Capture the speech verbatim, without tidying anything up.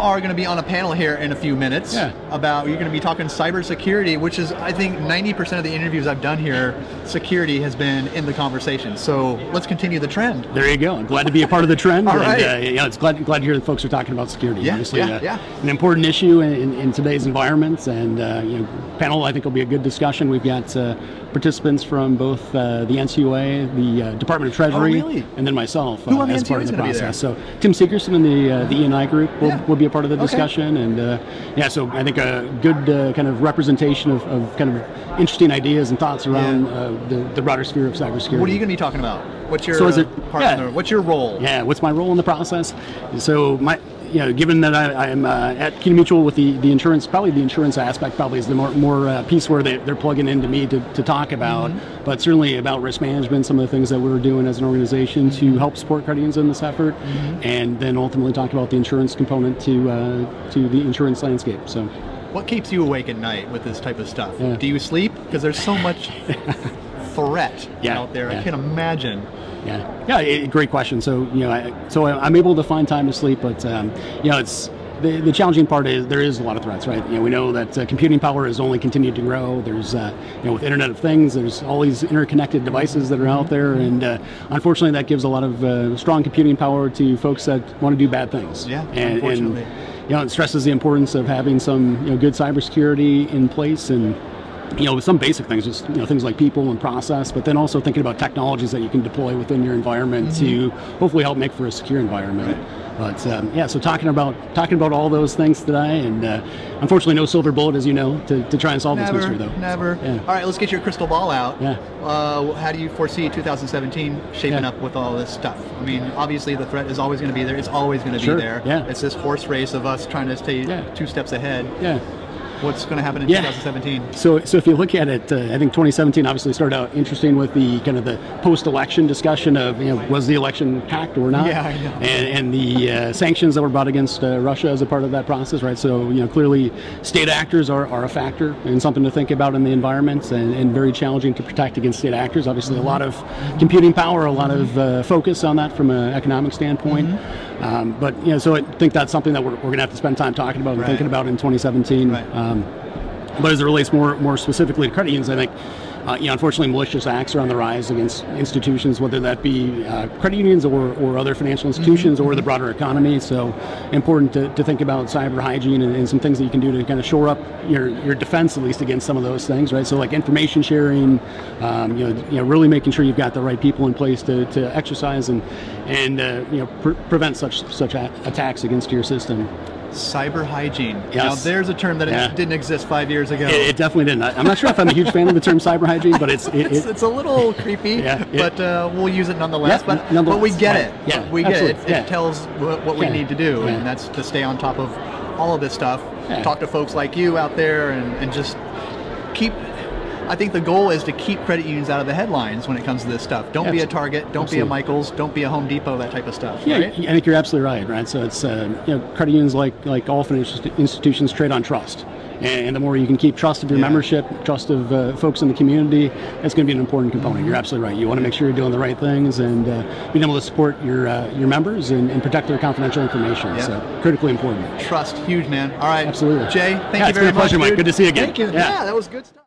are going to be on a panel here in a few minutes yeah. about, you're going to be talking cybersecurity, which is, I think, ninety percent of the interviews I've done here, security has been in the conversation. So let's continue the trend. There you go. I'm glad to be a part of the trend. All and, right. Uh, yeah, it's glad, glad to hear that folks are talking about security. Yeah, Obviously, yeah, uh, yeah. an important issue in, in today's environment. And uh, you know, panel, I think, will be a good discussion. We've got uh, participants from both uh, the N C U A, the uh, Department of Treasury, oh, really? and then myself Who uh, on the as N C U A part of the is process. So Tim Segerson and the uh, the E and I group will, yeah. will be a part of the Okay. discussion. And uh, yeah, so I think a good uh, kind of representation of, of kind of interesting ideas and thoughts around yeah. uh, the, the broader sphere of cybersecurity. What are you going to be talking about? What's your so is it, uh, part yeah. in the, what's your role? Yeah, what's my role in the process? So my, you know, given that I, I'm uh, at CUNY Mutual with the, the insurance, probably the insurance aspect probably is the more, more uh, piece where they, they're plugging into me to, to talk about, mm-hmm. but certainly about risk management, some of the things that we're doing as an organization mm-hmm. to help support credit unions in this effort, mm-hmm. and then ultimately talk about the insurance component to uh, to the insurance landscape. So, what keeps you awake at night with this type of stuff? Yeah. Do you sleep? Because there's so much threat yeah, out there. yeah. I can imagine. Yeah, yeah, it, great question. So, you know, I, so I'm able to find time to sleep, but um, you know, it's the, the challenging part is there is a lot of threats, right? You know, we know that uh, computing power has only continued to grow. There's, uh, you know, with Internet of Things, there's all these interconnected devices that are out there, and uh, unfortunately, that gives a lot of uh, strong computing power to folks that want to do bad things. Yeah, and, unfortunately. And, you know, it stresses the importance of having some, you know, good cybersecurity in place, and you know, some basic things, just, you know, things like people and process, but then also thinking about technologies that you can deploy within your environment mm-hmm. to hopefully help make for a secure environment. Right. But um, yeah, so talking about talking about all those things today, and uh, unfortunately, no silver bullet, as you know, to, to try and solve never, this mystery, though. Never. Yeah. All right, let's get your crystal ball out. Yeah. Uh, how do you foresee two thousand seventeen shaping yeah. up with all this stuff? I mean, obviously, the threat is always going to be there. It's always going to sure. be there. Yeah. It's this horse race of us trying to stay yeah. two steps ahead. Yeah. What's going to happen in yeah. twenty seventeen? So, so if you look at it, uh, I think twenty seventeen obviously started out interesting with the kind of the post-election discussion of, you know, was the election hacked or not? Yeah, I know. And, and the uh, sanctions that were brought against uh, Russia as a part of that process, right? So, you know, clearly state actors are, are a factor and something to think about in the environment, and, and very challenging to protect against state actors. Obviously, mm-hmm. a lot of computing power, a lot of uh, focus on that from an economic standpoint. Mm-hmm. Um, but, you know, so I think that's something that we're, we're going to have to spend time talking about and right. thinking about in twenty seventeen. Right. Um, But as it relates more more specifically to credit unions, I think, uh, you know, unfortunately, malicious acts are on the rise against institutions, whether that be uh, credit unions or, or other financial institutions mm-hmm. or the broader economy. So important to, to think about cyber hygiene and, and some things that you can do to kind of shore up your, your defense, at least against some of those things, right? So like information sharing, um, you know, you know, really making sure you've got the right people in place to, to exercise and and uh, you know pre- prevent such such a- attacks against your system. Cyber hygiene. Yes. Now, there's a term that yeah. it didn't exist five years ago. It, it definitely didn't. I, I'm not sure if I'm a huge fan of the term cyber hygiene, but it's it, it's, it, it's a little creepy. Yeah, it, but uh, we'll use it nonetheless. Yeah, but nonetheless, but we get right. it. Yeah, we get absolutely. it. It, yeah. it tells what, what we yeah. need to do, yeah. and that's to stay on top of all of this stuff. Yeah. Talk to folks like you out there, and, and just keep. I think the goal is to keep credit unions out of the headlines when it comes to this stuff. Don't Absolutely. be a Target, don't Absolutely. be a Michaels, don't be a Home Depot, that type of stuff. Yeah, right? I think you're absolutely right, right? So it's, uh, you know, credit unions, like like all financial institutions, trade on trust. And the more you can keep trust of your yeah. membership, trust of uh, folks in the community, that's going to be an important component. Mm-hmm. You're absolutely right. You want to make sure you're doing the right things and uh, being able to support your uh, your members and, and protect their confidential information. Yeah. So critically important. Trust, huge, man. All right. Absolutely. Jay, thank yeah, you very much. It's been a pleasure, Mike. Dude. Good to see you again. Thank you. Yeah, yeah that was good stuff.